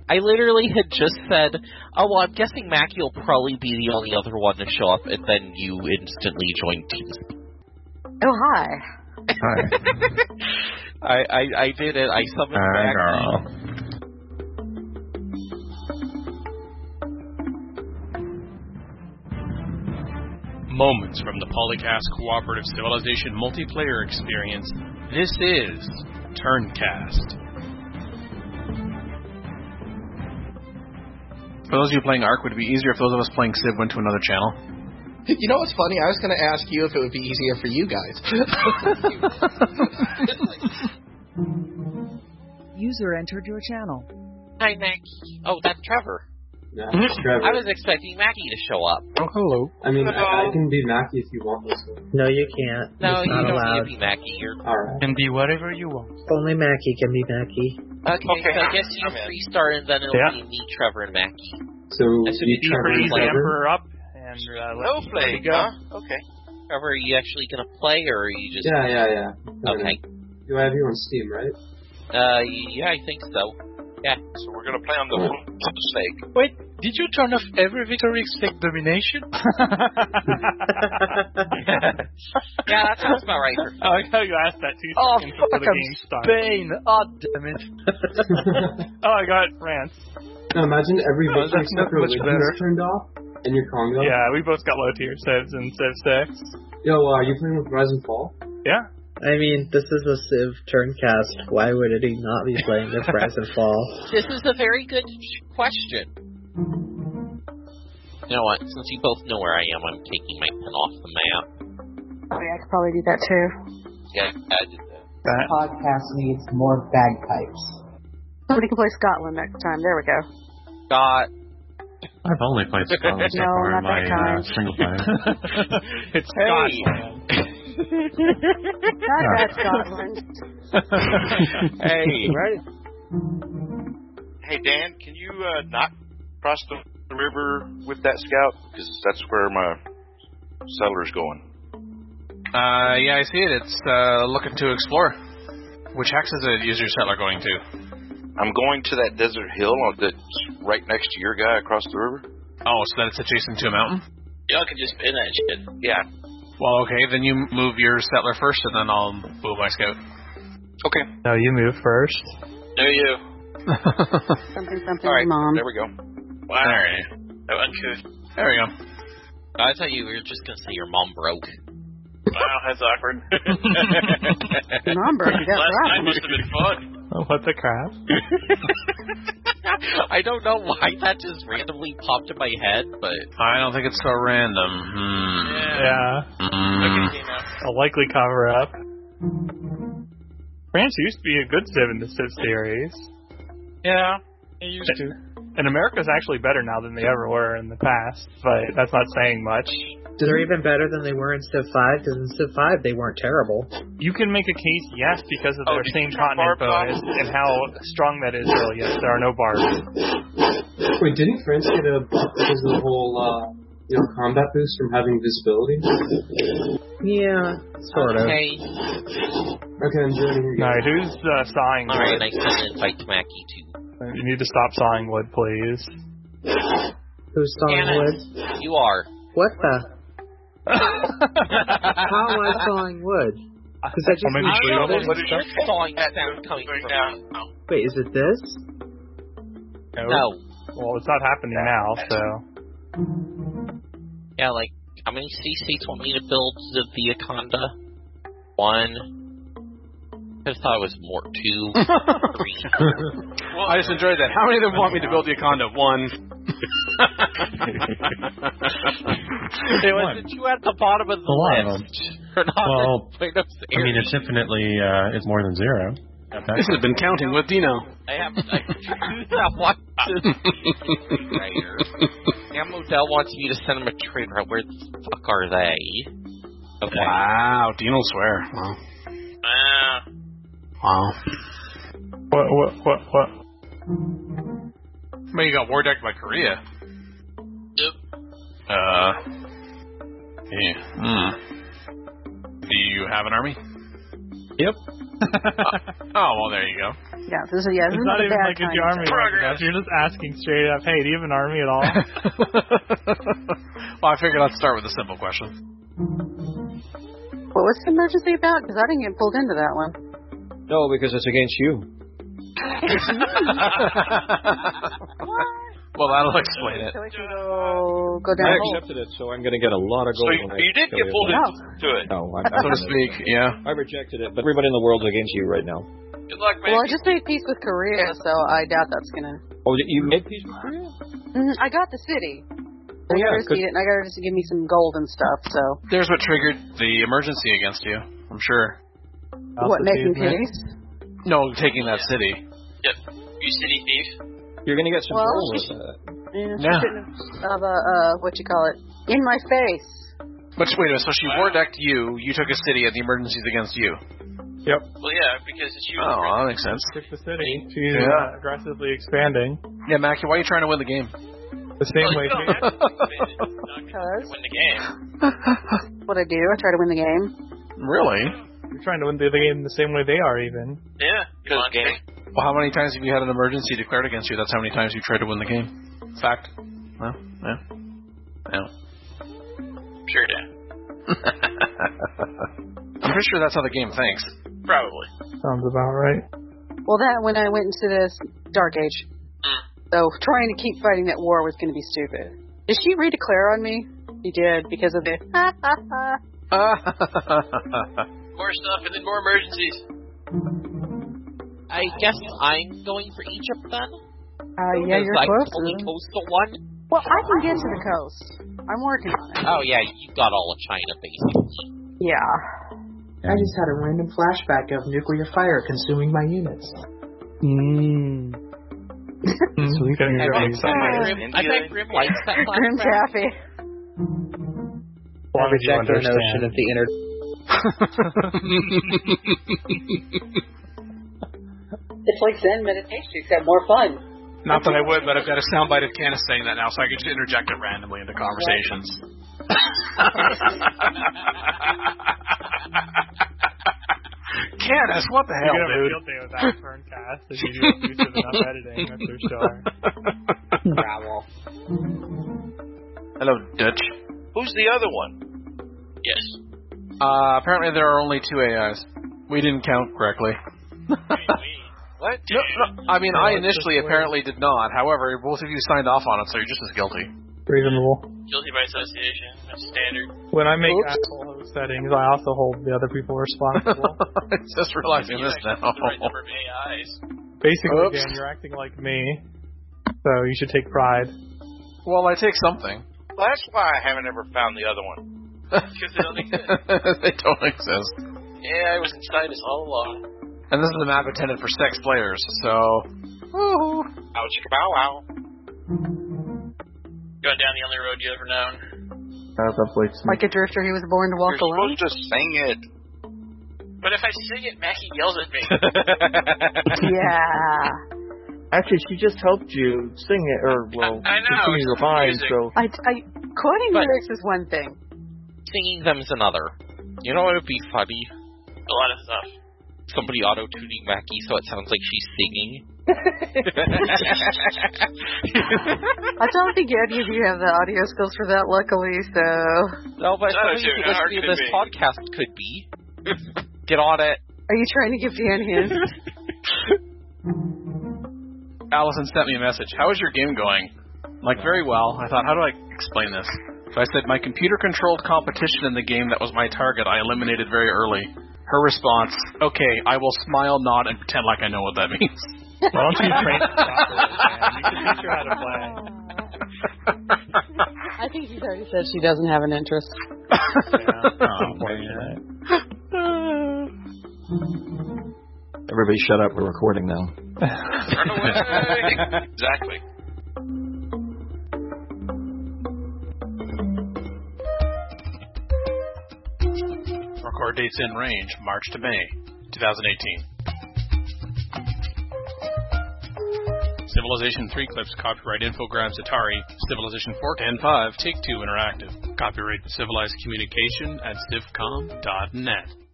I literally had just said, oh, well, I'm guessing Mackie will probably be the only other one to show up, and then you instantly joined Teams. Oh, hi. Hi. I did it. I summoned Mackie. Girl. Moments from the Polycast Cooperative Civilization multiplayer experience. This is Turncast. For those of you playing Ark, would it be easier if those of us playing Civ went to another channel? You know what's funny? I was going to ask you if it would be easier for you guys. User entered your channel. Hi, Mackie. Oh, that's Trevor. Yeah, it's Trevor. I was expecting Mackie to show up. Oh, hello. I mean, I can be Mackie if you want me to. No, you can't. No, it's you not don't allowed. need to be Mackie. You're... Alright. Can be whatever you want. Only Mackie can be Mackie. Okay, so I guess you restart and then it'll be me, Trevor, and Mackie. So you freeze the Emperor up and no play. Go. Huh? Okay. Trevor, are you actually gonna play or are you just? Yeah. Okay. You have you on Steam, right? Yeah, I think so. Yeah. So we're gonna play on the snake. Wait, did you turn off every victory except domination? Yeah, that sounds about right. I like how you asked that 2 seconds before the game started. Spain! Oh, damn it. Oh, I got France. No, imagine every victory that's except much religion better. is turned off, and you're Congo. Yeah, we both got low tier Civs and Civ 6. Yo, are you playing with Rise and Fall? Yeah. I mean, this is a Civ Turncast. Why would he not be playing with Rise and Fall? This is a very good question. You know what? Since you both know where I am, I'm taking my pen off the map. Oh, yeah, I could probably do that too. Yeah, I did that. Podcast needs more bagpipes. Somebody can play Scotland next time. There we go. Scott. I've only played Scotland so No, far not in my that time. single player. It's Scotland. Not bad, Scotland. Hey. Right. Hey, Dan, can you not cross the river with that scout? Because that's where my settler's going. Yeah, I see it. It's looking to explore. Which hex is your settler going to? I'm going to that desert hill that's right next to your guy across the river. Oh, so that it's adjacent to a mountain? Y'all can just pin that shit. Yeah. Well, okay, then you move your settler first, and then I'll move my scout. Okay. No, you move first. No, you. Something, All right, Mom. there we go. Wow. All right. That uncouth. There we go. I thought you were just going to say your mom broke. Wow, that's awkward. Mom broke. Last night must have been fun. Oh, what the crap? I don't know why that just randomly popped in my head, but... I don't think it's so random. Yeah. A likely cover-up. France used to be a good Civ in the Civ series. Yeah, it used to. And America's actually better now than they ever were in the past, but that's not saying much. They're even better than they were in Civ 5, because in Civ 5 they weren't terrible. You can make a case, yes, because of their same continent bonus and how strong that is. Really, yes, there are no bars. Wait, didn't France get a buff because of the whole, combat boost from having visibility? Yeah, sort of. Okay. Okay, I'm joining you. Alright, who's sawing wood? Alright, I sent an invite to Mackie, too. You need to stop sawing wood, please. Who's sawing wood? You are. What the? How am I sawing wood? Because I just There's sawing sound coming from now. Wait, is it this? No. Well, it's not happening now, so... Yeah, like, how many CCs want me to build the Aconda? 1. I just thought it was more 2, 3. Well, I just enjoyed that. How many of them want me to build the Aconda? 1. It was the 2 at the bottom of the list. Well, I mean, it's infinitely, it's more than 0. This has been counting with Dino. I have to watch this right here. And Modell wants me to send him a trade route. Where the fuck are they? Okay. Wow, Dino swear. Wow. Wow. What? Well, you got war decked by Korea. Yep. Yeah. Do you have an army? Yep. Well, there you go. Yeah, this is It's not a even bad like if time. your army enough. You're just asking straight up, hey, do you have an army at all? Well, I figured I'd start with a simple question. What was the emergency about? Because I didn't get pulled into that one. No, because it's against you. Well, that'll explain it. So we can go down I the hole. accepted it, so I'm going to get a lot of gold. So you did get pulled into it. No, so to speak, yeah. I rejected it, but everybody in the world's against you right now. Good luck, man. Well, I just made peace with Korea, so I doubt that's gonna. Oh, you made peace with Korea? I got the city. Oh, yeah, I got her to give me some gold and stuff. So. There's what triggered the emergency against you, I'm sure. What, making peace? No, taking that city. Yep. You city thief. You're going to get some gold with that. Yeah, she shouldn't have what you call it, in my face. But wait a minute, so she war decked you took a city, and the emergency's against you. Yep. Well, yeah, because it's you. Oh, that makes sense. Took the city. She's aggressively expanding. Yeah, Mackie, why are you trying to win the game? The same way. Because win the game. What I do, I try to win the game. Really? You're trying to win the game the same way they are, even. Yeah. Well, how many times have you had an emergency declared against you? That's how many times you tried to win the game. Fact. Well, yeah. Yeah. Sure, Dan. I'm pretty sure that's how the game thinks. Probably. Sounds about right. Well, that when I went into this Dark Age. So trying to keep fighting that war was going to be stupid. Did she redeclare on me? She did, because of the More stuff and then more emergencies. I guess I'm going for Egypt then? Yeah, you're close. Only coastal one? Well, I can get to the coast. I'm working on it. Oh, yeah, you got all of China, basically. Yeah. I just had a random flashback of nuclear fire consuming my units. So we can I bet Grim likes that Grim Taffy. I reject the notion of the inner. It's like Zen meditation, except more fun. Not that I would, but I've got a soundbite of Candace saying that now, so I can just interject it randomly into conversations. Candace, what the hell, You're dude? You'll deal with that turn cast if you do abusive enough editing, that's for sure. Bravo. Hello, Dutch. Who's the other one? Yes. Apparently there are only 2 AIs. We didn't count correctly. What? No, I mean, I initially apparently did not. However, both of you signed off on it, so you're just as guilty. Reasonable. Guilty by association. That's standard. When I make asshole host settings, I also hold the other people responsible. I'm just realizing this now. The right number of AIs. Basically, Dan, you're acting like me, so you should take pride. Well, I take something. Well, that's why I haven't ever found the other one. Because they don't exist. They don't exist. Yeah, I was inside us all along. And this is a map intended for 6 players, so... Ooh. Ouch, bow wow. Going down the only road you ever known. Like a drifter, he was born to walk alone. You're supposed to sing it. But if I sing it, Mackie yells at me. Yeah. Actually, she just helped you sing it, or, well, I know, continue your mind, so... Quoting lyrics is one thing. Singing them is another. You know what would be funny? A lot of stuff. Somebody auto-tuning Mackie so it sounds like she's singing. I don't think any of you have the audio skills for that, luckily, so... No, but somebody who listening to this podcast could be. Get on it. Are you trying to give Dan hints? Allison sent me a message. How is your game going? Like, very well. I thought, how do I explain this? So I said, my computer-controlled competition in the game that was my target, I eliminated very early. Her response, okay, I will smile, nod, and pretend like I know what that means. Why don't you train her properly, man? You can teach her how to play. I think she's already said she doesn't have an interest. Everybody shut up, we're recording now. Run away! Exactly. Record dates in range, March to May, 2018. Civilization 3 clips, copyright Infogrames Atari, Civilization 4 and 5, Take-Two Interactive. Copyright Civilized Communication at civcom.net.